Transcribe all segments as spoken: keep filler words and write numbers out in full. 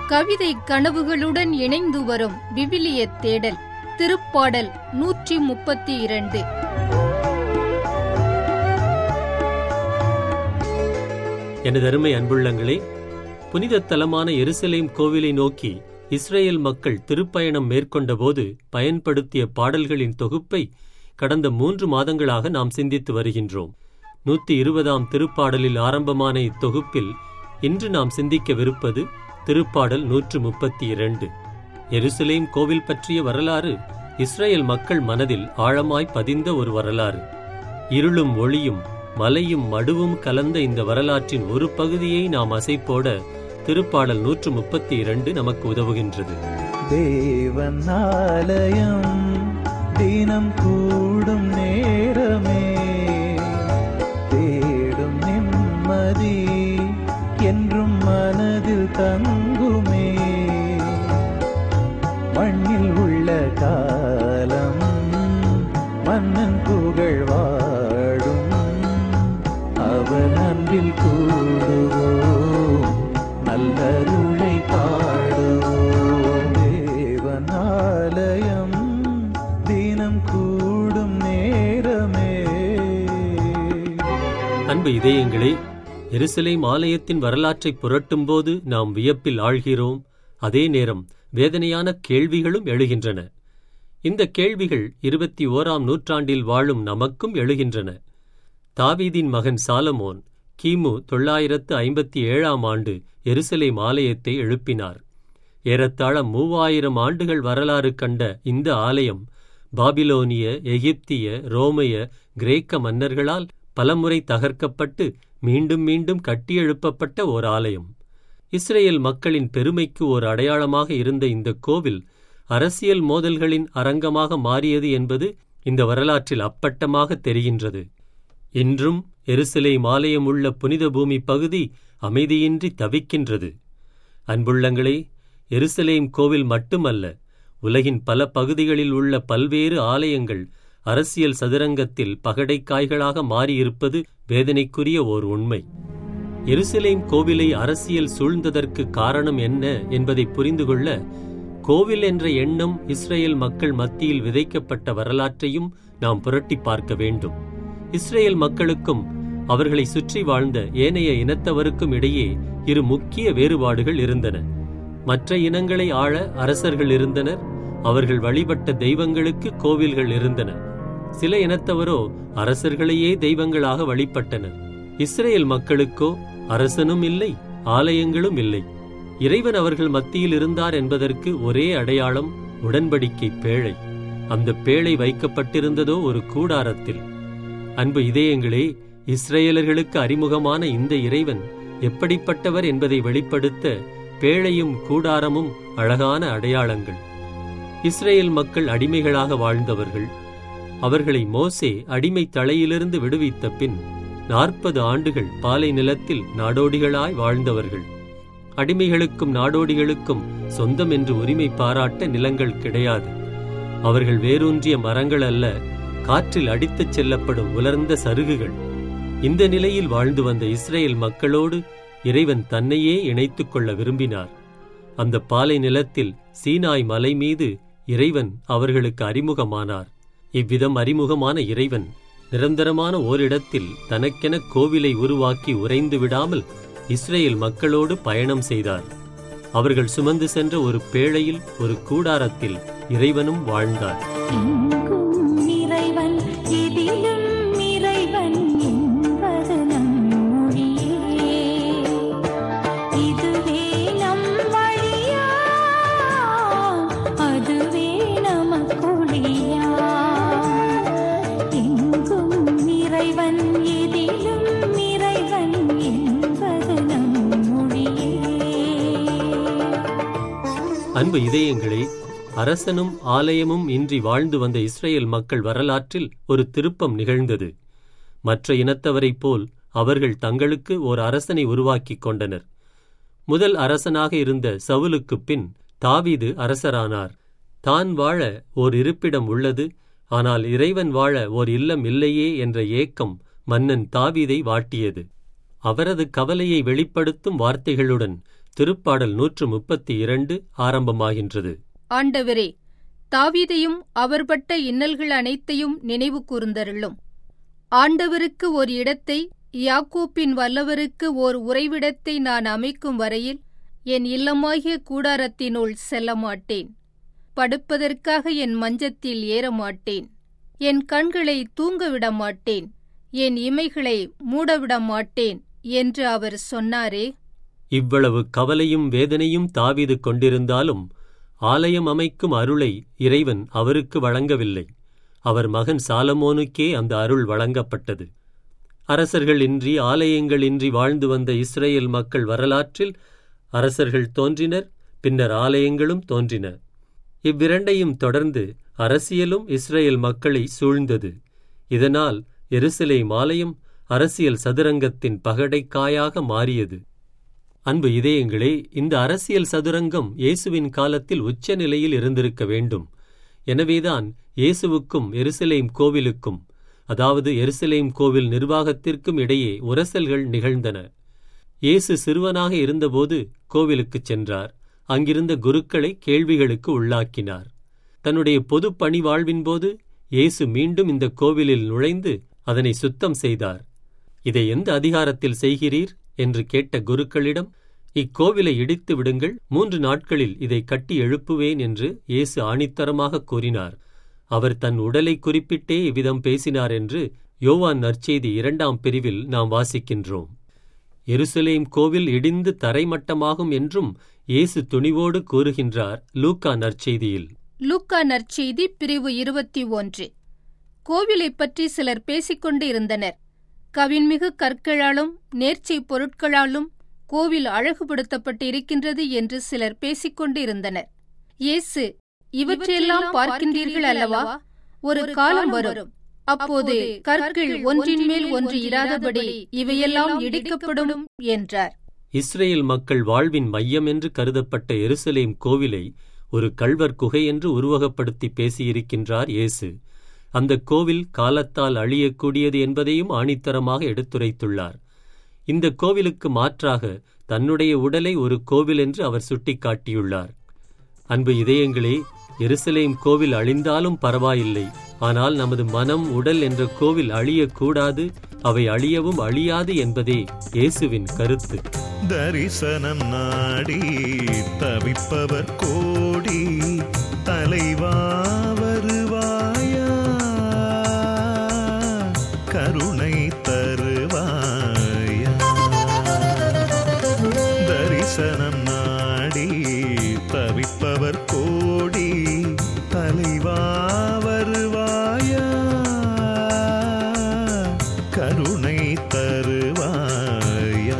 கவிதை கனவுகளுடன் இணைந்து வரும் விவிலிய தேடல். திருப்பாடல் நூற்றி முப்பத்தி இரண்டு. எனது அருமை அன்புள்ளங்களே, புனித தலமான எருசலேம் கோவிலை நோக்கி இஸ்ரேல் மக்கள் திருப்பயணம் மேற்கொண்டபோது பயன்படுத்திய பாடல்களின் தொகுப்பை கடந்த மூன்று மாதங்களாக நாம் சிந்தித்து வருகின்றோம். நூற்றி இருபதாம் திருப்பாடலில் ஆரம்பமான இத்தொகுப்பில் இன்று நாம் சிந்திக்கவிருப்பது திருப்பாடல் நூற்று முப்பத்தி இரண்டு. எருசலேம் கோவில் பற்றிய வரலாறு இஸ்ரேல் மக்கள் மனதில் ஆழமாய் பதிந்த ஒரு வரலாறு. இருளும் ஒளியும் மலையும் மடுவும் கலந்த இந்த வரலாற்றின் ஒரு பகுதியை நாம் அசைப்போட திருப்பாடல் நூற்று முப்பத்தி இரண்டு நமக்கு உதவுகின்றது. தேவன் ஆலயம் தினம் கூடும் நேரமே, தேடும் நிம்மதி என்றும் மனதில் தங்குமே. மண்ணில் உள்ள காலம் மன்னன் புகழ் வாடும், அவர் அன்பில் கூடுவோம், நல்லருளை பாடுவோம். தேவனாலயம் தினம் கூடும் நேரமே. அன்பு இதயங்களே, எருசலேம் ஆலயத்தின் வரலாற்றை புரட்டும் போது நாம் வியப்பில் ஆழ்கிறோம். அதே நேரம் வேதனையான கேள்விகளும் எழுகின்றன. இந்த கேள்விகள் இருபத்தி ஓராம் நூற்றாண்டில் வாழும் நமக்கும் எழுகின்றன. தாவீதின் மகன் சாலமோன் கிமு தொள்ளாயிரத்து ஐம்பத்தி ஏழாம் ஆண்டு எருசலேம் ஆலயத்தை எழுப்பினார். ஏறத்தாழ மூவாயிரம் ஆண்டுகள் வரலாறு கண்ட இந்த ஆலயம் பாபிலோனிய, எகிப்திய, ரோமைய, கிரேக்க மன்னர்களால் பலமுறை தகர்க்கப்பட்டு மீண்டும் மீண்டும் கட்டியெழுப்பப்பட்ட ஓர் ஆலயம். இஸ்ரேல் மக்களின் பெருமைக்கு ஓர் அடையாளமாக இருந்த இந்த கோவில் அரசியல் மோதல்களின் அரங்கமாக மாறியது என்பது இந்த வரலாற்றில் அப்பட்டமாக தெரிகின்றது. இன்றும் எருசலேம் ஆலயம் உள்ள புனித பூமி பகுதி அமைதியின்றி தவிக்கின்றது. அன்புள்ளங்களே, எருசலேம் கோவில் மட்டுமல்ல, உலகின் பல பகுதிகளில் உள்ள பல்வேறு ஆலயங்கள் அரசியல் சதுரங்கத்தில் பகடைக்காய்களாக மாறியிருப்பது வேதனைக்குரிய ஓர் உண்மை. எருசலேம் கோவிலை அரசியல் சூழ்ந்ததற்கு காரணம் என்ன என்பதை புரிந்து கொள்ள கோவில் என்ற எண்ணம் இஸ்ரேல் மக்கள் மத்தியில் விதைக்கப்பட்ட வரலாற்றையும் நாம் புரட்டி பார்க்க வேண்டும். இஸ்ரேல் மக்களுக்கும் அவர்களை சுற்றி வாழ்ந்த ஏனைய இனத்தவருக்கும் இடையே இரு முக்கிய வேறுபாடுகள் இருந்தன. மற்ற இனங்களை ஆள அரசர்கள் இருந்தனர். அவர்கள் வழிபட்ட தெய்வங்களுக்கு கோவில்கள் இருந்தன. சில இனத்தவரோ அரசர்களையே தெய்வங்களாக வழிபட்டனர். இஸ்ரேல் மக்களுக்கோ அரசனும் இல்லை, ஆலயங்களும் இல்லை. இறைவன் அவர்கள் மத்தியில் இருந்தார் என்பதற்கு ஒரே அடையாளம் உடன்படிக்கை பேழை. அந்த பேழை வைக்கப்பட்டிருந்ததோ ஒரு கூடாரத்தில். அன்பு இதயங்களே, இஸ்ரேலர்களுக்கு அறிமுகமான இந்த இறைவன் எப்படிப்பட்டவர் என்பதை வெளிப்படுத்த பேழையும் கூடாரமும் அழகான அடையாளங்கள். இஸ்ரேல் மக்கள் அடிமைகளாக வாழ்ந்தவர்கள். அவர்களை மோசே அடிமை தலையிலிருந்து விடுவித்த பின் நாற்பது ஆண்டுகள் பாலை நிலத்தில் நாடோடிகளாய் வாழ்ந்தவர்கள். அடிமைகளுக்கும் நாடோடிகளுக்கும் சொந்தம் என்று உரிமை பாராட்ட நிலங்கள் கிடையாது. அவர்கள் வேரூன்றிய மரங்கள் அல்ல, காற்றில் அடித்துச் செல்லப்படும் உலர்ந்த சருகுகள். இந்த நிலையில் வாழ்ந்து வந்த இஸ்ரேல் மக்களோடு இறைவன் தன்னையே இணைத்துக் கொள்ள விரும்பினார். அந்த பாலை நிலத்தில் சீனாய் மலை மீது இறைவன் அவர்களுக்கு அறிமுகமானார். இவ்விதம் அறிமுகமான இறைவன் நிரந்தரமான ஓரிடத்தில் தனக்கென கோவிலை உருவாக்கி உறைந்து விடாமல் இஸ்ரேல் மக்களோடு பயணம் செய்தார். அவர்கள் சுமந்து சென்ற ஒரு பேழையில், ஒரு கூடாரத்தில் இறைவனும் வாழ்ந்தார். அன்பு இதயங்களே, அரசனும் ஆலயமும் இன்றி வாழ்ந்து வந்த இஸ்ரேல் மக்கள் வரலாற்றில் ஒரு திருப்பம் நிகழ்ந்தது. மற்ற இனத்தவரைப் போல் அவர்கள் தங்களுக்கு ஓர் அரசனை உருவாக்கிக் கொண்டனர். முதல் அரசனாக இருந்த சவுலுக்குப் பின் தாவீது அரசரானார். தான் வாழ ஓர் இருப்பிடம் உள்ளது, ஆனால் இறைவன் வாழ ஓர் இல்லம் இல்லையே என்ற ஏக்கம் மன்னன் தாவீதை வாட்டியது. அவரது கவலையை வெளிப்படுத்தும் வார்த்தைகளுடன் திருப்பாடல் நூற்று முப்பத்தி இரண்டு ஆரம்பமாகின்றது. ஆண்டவரே, தாவீதையும் அவர் பட்ட இன்னல்கள் அனைத்தையும் நினைவு கூர்ந்தருளும். ஆண்டவருக்கு ஒரு இடத்தை, யாக்கோப்பின் வல்லவருக்கு ஓர் உறைவிடத்தை நான் அமைக்கும் வரையில் என் இல்லமாகிய கூடாரத்தினுள் செல்ல மாட்டேன். படுப்பதற்காக என் மஞ்சத்தில் ஏறமாட்டேன். என் கண்களை தூங்கவிட மாட்டேன். என் இமைகளை மூடவிட மாட்டேன் என்று அவர் சொன்னாரே. இவ்வளவு கவலையும் வேதனையும் தாவீது கொண்டிருந்தாலும் ஆலயம் அமைக்கும் அருளை இறைவன் அவருக்கு வழங்கவில்லை. அவர் மகன் சாலமோனுக்கே அந்த அருள் வழங்கப்பட்டது. அரசர்கள் இன்றி ஆலயங்கள் இன்றி வாழ்ந்து வந்த இஸ்ரேல் மக்கள் வரலாற்றில் அரசர்கள் தோன்றினர், பின்னர் ஆலயங்களும் தோன்றின. இவ்விரண்டையும் தொடர்ந்து அரசியலும் இஸ்ரேல் மக்களை சூழ்ந்தது. இதனால் எருசலேம் ஆலயம் அரசியல் சதுரங்கத்தின் பகடைக்காயாக மாறியது. அன்பு இதயங்களே, இந்த அரசியல் சதுரங்கம் இயேசுவின் காலத்தில் உச்ச நிலையில் இருந்திருக்க வேண்டும். எனவேதான் இயேசுவுக்கும் எருசலேம் கோவிலுக்கும், அதாவது எருசலேம் கோவில் நிர்வாகத்திற்கும் இடையே உரசல்கள் நிகழ்ந்தன. இயேசு சிறுவனாக இருந்தபோது கோவிலுக்குச் சென்றார். அங்கிருந்த குருக்களை கேள்விகளுக்கு உள்ளாக்கினார். தன்னுடைய பொது பணி வாழ்வின்போது இயேசு மீண்டும் இந்த கோவிலில் நுழைந்து அதனை சுத்தம் செய்தார். இதை எந்த அதிகாரத்தில் செய்கிறீர் என்று கேட்ட குருக்களிடம், இக்கோவிலை இடித்து விடுங்கள், மூன்று நாட்களில் இதை கட்டி எழுப்புவேன் என்று இயேசு ஆணித்தரமாக கூறினார். அவர் தன் உடலை குறிப்பிட்டே இவ்விதம் பேசினார் என்று யோவான் நற்செய்தி இரண்டாம் பிரிவில் நாம் வாசிக்கின்றோம். எருசலேம் கோவில் இடிந்து தரைமட்டமாகும் என்றும் இயேசு துணிவோடு கூறுகின்றார் லூக்கா நற்செய்தியில். லூக்கா நற்செய்தி பிரிவு இருபத்தி ஒன்று. கோவிலைப் பற்றி சிலர் பேசிக்கொண்டு இருந்தனர். கவின்மிகு கற்களாலும் நேர்ச்சை பொருட்களாலும் கோவில் அழகுபடுத்தப்பட்டு இருக்கின்றது என்று சிலர் பேசிக்கொண்டு இருந்தனர். இயேசு, இவற்றையெல்லாம் பார்க்கின்றீர்கள் அல்லவா? ஒரு காலம் வரும், அப்போது கற்கள் ஒன்றின் மேல் ஒன்று இராதபடி இவையெல்லாம் இடிக்கப்படும் என்றார். இஸ்ரேல் மக்கள் வாழ்வின் மையம் என்று கருதப்பட்ட எருசலேம் கோவிலை ஒரு கள்வர் குகை என்று உருவகப்படுத்தி பேசியிருக்கின்றார் இயேசு. அந்த கோவில் காலத்தால் அழியக்கூடியது என்பதையும் ஆணித்தரமாக எடுத்துரைத்துள்ளார். இந்த கோவிலுக்கு மாற்றாக தன்னுடைய உடலை ஒரு கோவில் என்று அவர் சுட்டிக்காட்டியுள்ளார். அன்பு இதயங்களே, எருசலேம் கோவில் அழிந்தாலும் பரவாயில்லை, ஆனால் நமது மனம், உடல் என்ற கோவில் அழியக்கூடாது, அவை அழியவும் அழியாது என்பதே இயேசுவின் கருத்து. தரிசனம் நாடி தவிப்பவர் கோடி, தலைவா வருவாயா, கருணை தருவாயா. தரிசனம் நாடி தவிப்பவர் கோடி, தலைவா வருவாயா, கருணை தருவாயா.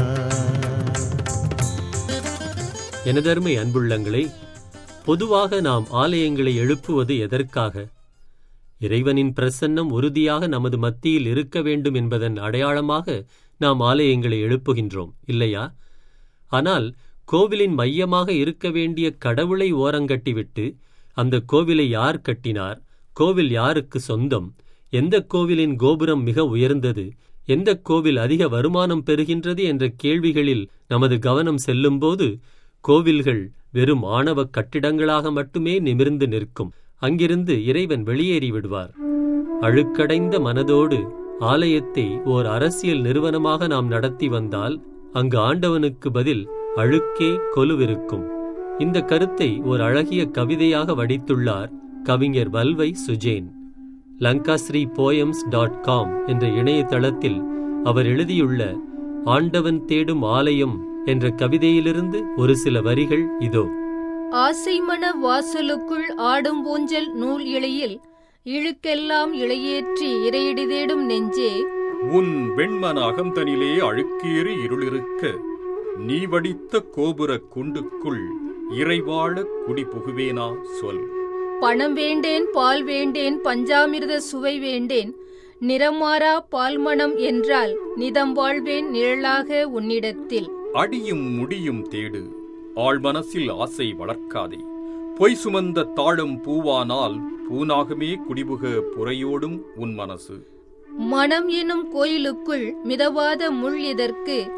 எனதருமை அன்புள்ளங்களே, பொதுவாக நாம் ஆலயங்களை எழுப்புவது எதற்காக? இறைவனின் பிரசன்னம் உறுதியாக நமது மத்தியில் இருக்க வேண்டும் என்பதன் அடையாளமாக நாம் ஆலயங்களை எழுப்புகின்றோம், இல்லையா? ஆனால் கோவிலின் மையமாக இருக்க வேண்டிய கடவுளை ஓரங்கட்டிவிட்டு, அந்த கோவிலை யார் கட்டினார், கோவில் யாருக்கு சொந்தம், எந்த கோவிலின் கோபுரம் மிக உயர்ந்தது, எந்த கோவில் அதிக வருமானம் பெறுகின்றது என்ற கேள்விகளில் நமது கவனம் செல்லும்போது கோவில்கள் வெறும் ஆணவ கட்டிடங்களாக மட்டுமே நிமிர்ந்து நிற்கும். அங்கிருந்து இறைவன் வெளியேறி விடுவார். அழுக்கடைந்த மனதோடு ஆலயத்தை ஓர் அரசியல் நிறுவனமாக நாம் நடத்தி வந்தால் அங்கு ஆண்டவனுக்கு பதில் அழுக்கே கொலுவிருக்கும். இந்த கருத்தை ஓர் அழகிய கவிதையாக வடித்துள்ளார் கவிஞர் Valvai Sujen. Lankasri poems dot com என்ற இணையதளத்தில் அவர் எழுதியுள்ள ஆண்டவன் தேடும் ஆலயம் என்ற கவிதையிலிருந்து ஒரு சில வரிகள் இதோ. ஆசைமண வாசலுக்குள் ஆடும் ஊஞ்சல் நூல் இழையில் இழுக்கெல்லாம் இழையேற்றி இறையடி தேடும் நெஞ்சே, உன் வெண்மன அகந்தனிலே அழுக்கேறி இருளிருக்க நீ வடித்த கோபுர குண்டுக்குள் இறைவாழ குடி புகுவேனா சொல். பணம் வேண்டேன், பால் வேண்டேன், பஞ்சாமிர்த சுவை வேண்டேன், நிறமாறா பால்மணம் என்றால் நிதம் வாழ்வேன் நிழலாக உன்னிடத்தில். அடியும் முடியும் தேடு, ஆழ்மனசில் ஆசை வளர்க்காதே. பொய் சுமந்த தாழம் பூவானால் பூனாகமே குடிபுக புறையோடும் உன் மனசு. மனம் எனும் கோயிலுக்குள் மிதவாத முள் எதற்கு,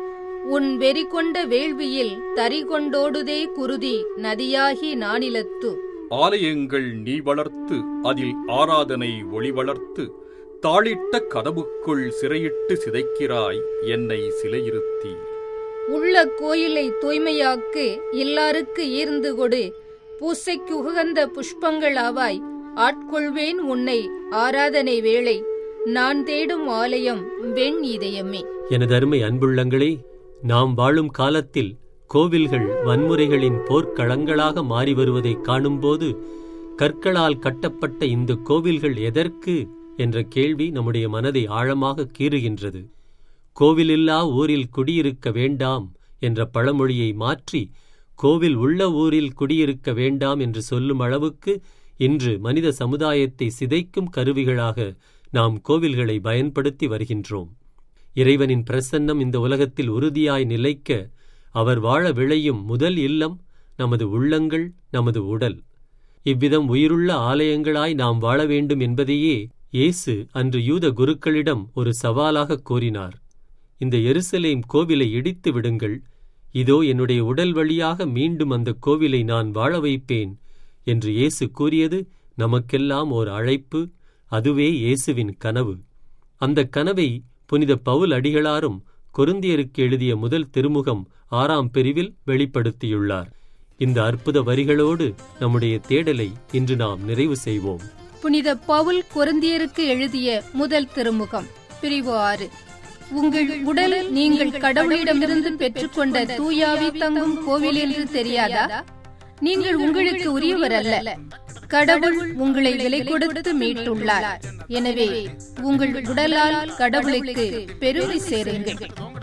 உன் வெறி கொண்ட வேள்வியில் தறி கொண்டோடுதே குருதி நதியாகி நானிலத்து. ஆலயங்கள் நீ வளர்த்து அதில் ஆராதனை ஒளி வளர்த்து தாளிட்ட கதவுக்குள் சிறையிட்டு சிதைக்கிறாய் என்னை சிலையிருத்தி. உள்ள கோயிலை தூய்மையாக்கு, எல்லாருக்கு ஈர்ந்து கொடு, பூசைக்கு உகந்த புஷ்பங்களாவாய் ஆட்கொள்வேன் உன்னை ஆராதனை வேளை, நான் தேடும் ஆலயம் வெண் இதயமே. எனது அருமை அன்புள்ளங்களே, நாம் வாழும் காலத்தில் கோவில்கள் வன்முறைகளின் போர்க்களங்களாக மாறி வருவதை காணும்போது கற்களால் கட்டப்பட்ட இந்த கோவில்கள் எதற்கு என்ற கேள்வி நம்முடைய மனதை ஆழமாக கீறுகின்றது. கோவிலில்லா ஊரில் குடியிருக்க வேண்டாம் என்ற பழமொழியை மாற்றி கோவில் உள்ள ஊரில் குடியிருக்க வேண்டாம் என்று சொல்லும் அளவுக்கு இன்று மனித சமுதாயத்தை சிதைக்கும் கருவிகளாக நாம் கோவில்களை பயன்படுத்தி வருகின்றோம். இறைவனின் பிரசன்னம் இந்த உலகத்தில் உறுதியாய் நிலைக்க அவர் வாழ விளையும் முதல் இல்லம் நமது உள்ளங்கள், நமது உடல். இவ்விதம் உயிருள்ள ஆலயங்களாய் நாம் வாழ வேண்டும் என்பதையே இயேசு அன்று யூத குருக்களிடம் ஒரு சவாலாக கூறினார். இந்த எருசலேம் கோவிலை இடித்து விடுங்கள், இதோ என்னுடைய உடல் வழியாக மீண்டும் அந்த கோவிலை நான் வாழ வைப்பேன் என்று இயேசு கூறியது நமக்கெல்லாம் ஓர் அழைப்பு. அதுவே இயேசுவின் கனவு. அந்த கனவை புனித பவுல் அடிகளாரும் கொரிந்தியருக்கு எழுதிய முதல் திருமுகம் ஆறாம் பிரிவில் வெளிப்படுத்தியுள்ளார். இந்த அற்புத வரிகளோடு நம்முடைய தேடலை இன்று நாம் நிறைவு செய்வோம். புனித பவுல் கொரிந்தியருக்கு எழுதிய முதல் திருமுகம், பிரிவு ஆறு. உங்கள் உடல் நீங்கள் கடவுளிடமிருந்து பெற்றுக்கொண்ட தூயாவி தங்கும் கோவில் என்று தெரியாதா? நீங்கள் உங்களுக்கு உரியவர் அல்ல, கடவுள் உங்களை விலை கொடுத்து மீட்டுள்ளார். எனவே உங்கள் உடலால் கடவுளுக்கு பெருமை சேருங்கள்.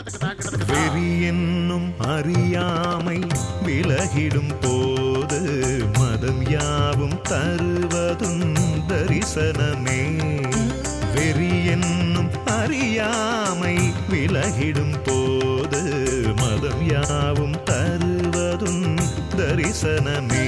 வெறி என்னும் அறியாமை விலகிடும் போது மதம் யாவும் தருவதும் தரிசனமே. வெறி என்னும் அறியாமை விலகிடும் போது மதம் யாவும் தருவதும் தரிசனமே.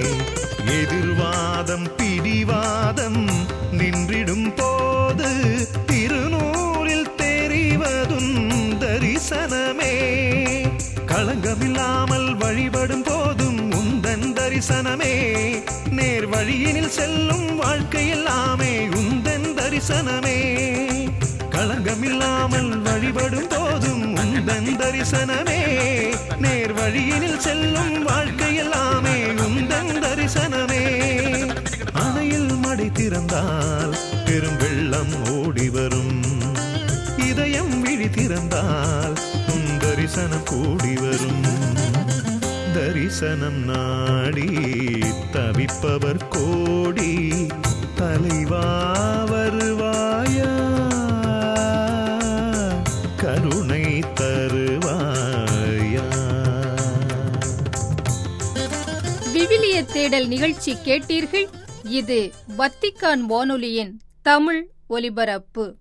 எதிர்வாதம் பிடிவாதம் நின்றிடும் போது திருநூலில் தெரிவதும் தரிசனமே. களங்கமில்லாமல் வழிபடும் போதும் உந்தன் தரிசனமே. நேர் வழியினில் செல்லும் வாழ்க்கை எல்லாமே உந்தன் தரிசனமே. களங்கமில்லாமல் வழிபடும் போதும் உந்தன் தரிசனமே. நேர் வழியினில் செல்லும் வாழ்க்கை எல்லாமே உந்தன் தரிசனமே. அணையில் மடை திறந்தால் பெரும் வெள்ளம் ஓடி வரும், இதயம் விழி திறந்தால் உன் தரிசனம் கூடி வரும். தரிசனம் நாடி தவிப்பவர் கோடி, தலைவா வருவாயா, கருணை தருவாயா. விவிலிய தேடல் நிகழ்ச்சி கேட்டீர்கள். இது வத்திக்கான் வானொலியின் தமிழ் ஒலிபரப்பு.